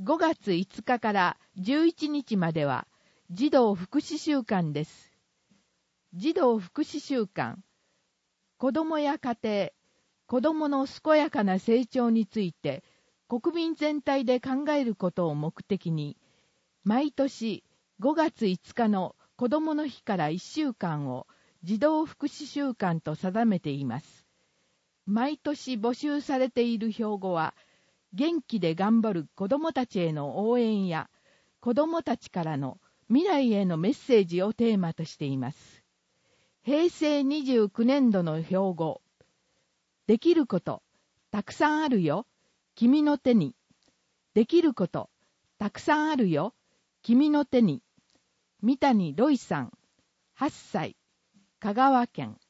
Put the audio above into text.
5月5日から11日までは児童福祉週間です。児童福祉週間、子どもや家庭、子どもの健やかな成長について国民全体で考えることを目的に、毎年5月5日の子どもの日から1週間を児童福祉週間と定めています。毎年募集されている標語は、元気で頑張る子どもたちへの応援や、子どもたちからの未来へのメッセージをテーマとしています。平成29年度の標語、できること、たくさんあるよ、君の手に。できること、たくさんあるよ、君の手に。三谷ロイさん、8歳、香川県。